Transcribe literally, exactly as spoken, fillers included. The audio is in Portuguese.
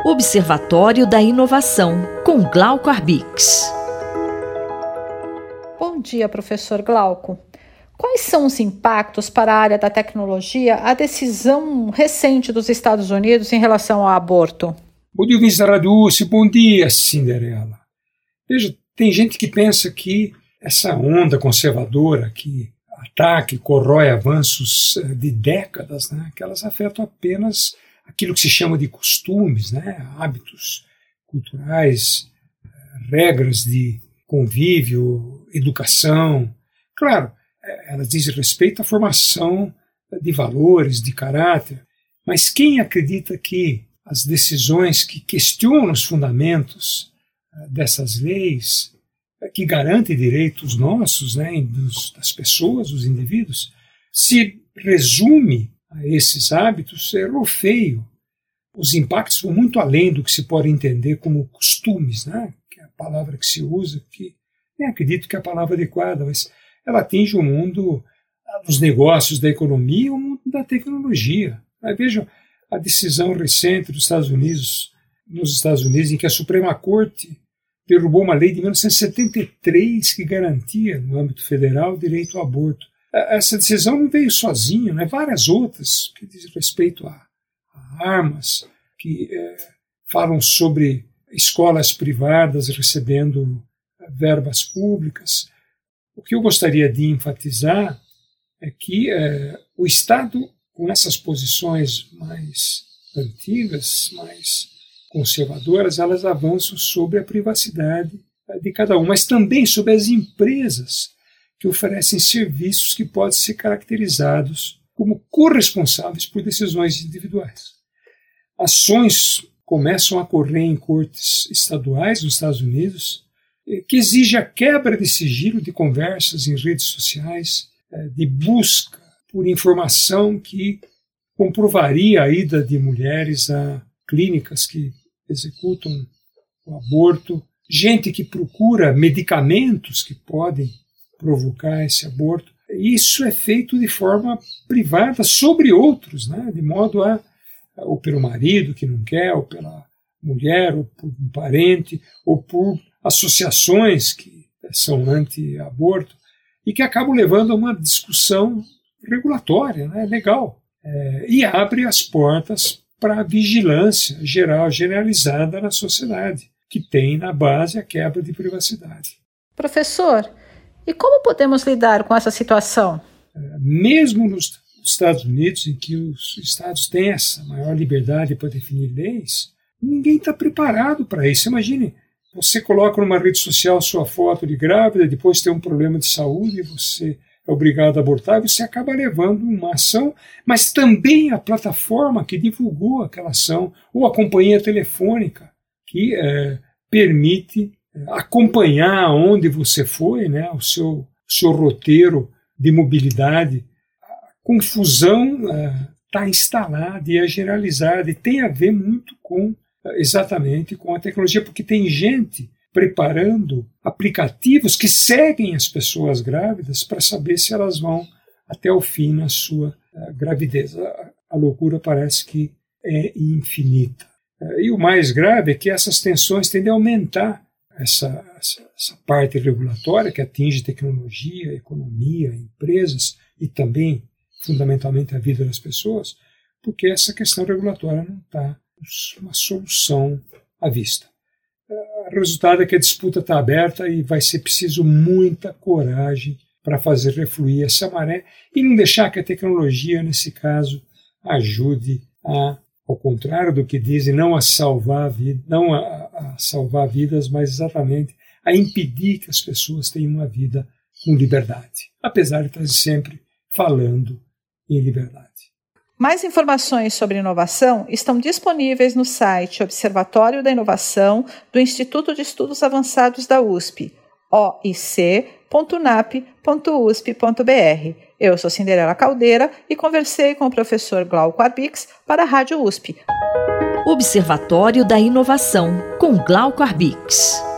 Observatório da Inovação, com Glauco Arbix. Bom dia, professor Glauco. Quais são os impactos para a área da tecnologia a decisão recente dos Estados Unidos em relação ao aborto? Bom dia, Vinícius Radúcio. Bom dia, Cinderela. Veja, tem gente que pensa que essa onda conservadora que ataca e corrói avanços de décadas, né, que elas afetam apenas aquilo que se chama de costumes, né, hábitos culturais, regras de convívio, educação. Claro, elas dizem respeito à formação de valores, de caráter, mas quem acredita que as decisões que questionam os fundamentos dessas leis, que garantem direitos nossos, né, dos, das pessoas, dos indivíduos, se resume a esses hábitos, errou feio. Os impactos vão muito além do que se pode entender como costumes, né, que é a palavra que se usa, que nem acredito que é a palavra adequada, mas ela atinge o mundo dos negócios, da economia, o mundo da tecnologia. Aí vejam a decisão recente dos Estados Unidos, nos Estados Unidos, em que a Suprema Corte derrubou uma lei de mil novecentos e setenta e três que garantia, no âmbito federal, o direito ao aborto. Essa decisão não veio sozinha, né? Várias outras que dizem respeito a, a armas, que é, falam sobre escolas privadas recebendo verbas públicas. O que eu gostaria de enfatizar é que é, o Estado, com essas posições mais antigas, mais conservadoras, elas avançam sobre a privacidade de cada um, mas também sobre as empresas que oferecem serviços que podem ser caracterizados como corresponsáveis por decisões individuais. Ações começam a correr em cortes estaduais nos Estados Unidos, que exige a quebra de sigilo de conversas em redes sociais, de busca por informação que comprovaria a ida de mulheres a clínicas que executam o aborto, gente que procura medicamentos que podem provocar esse aborto. Isso é feito de forma privada sobre outros, né? De modo a, ou pelo marido que não quer, ou pela mulher, ou por um parente, ou por associações que são anti-aborto, e que acabam levando a uma discussão regulatória, né? Legal, é, e abre as portas para a vigilância geral, generalizada na sociedade, que tem na base a quebra de privacidade. Professor, e como podemos lidar com essa situação? É, mesmo nos Estados Unidos, em que os estados têm essa maior liberdade para definir leis, ninguém está preparado para isso. Imagine, você coloca numa rede social sua foto de grávida, depois tem um problema de saúde, você é obrigado a abortar, você acaba levando uma ação, mas também a plataforma que divulgou aquela ação, ou a companhia telefônica que é, permite acompanhar onde você foi, né, o seu, seu roteiro de mobilidade. A confusão está é, instalada e é generalizada, e tem a ver muito com, exatamente com a tecnologia, porque tem gente preparando aplicativos que seguem as pessoas grávidas para saber se elas vão até o fim na sua uh, gravidez. A, a loucura parece que é infinita. Uh, e o mais grave é que essas tensões tendem a aumentar essa, essa, essa parte regulatória que atinge tecnologia, economia, empresas e também, fundamentalmente, a vida das pessoas, porque essa questão regulatória não está uma solução à vista. O resultado é que a disputa está aberta e vai ser preciso muita coragem para fazer refluir essa maré e não deixar que a tecnologia, nesse caso, ajude a, ao contrário do que dizem, não a salvar, vida, não a, a salvar vidas, mas exatamente a impedir que as pessoas tenham uma vida com liberdade, apesar de estar sempre falando em liberdade. Mais informações sobre inovação estão disponíveis no site Observatório da Inovação do Instituto de Estudos Avançados da U S P, o i c ponto n a p ponto u s p ponto b r. Eu sou Cinderela Caldeira e conversei com o professor Glauco Arbix para a Rádio U S P. Observatório da Inovação, com Glauco Arbix.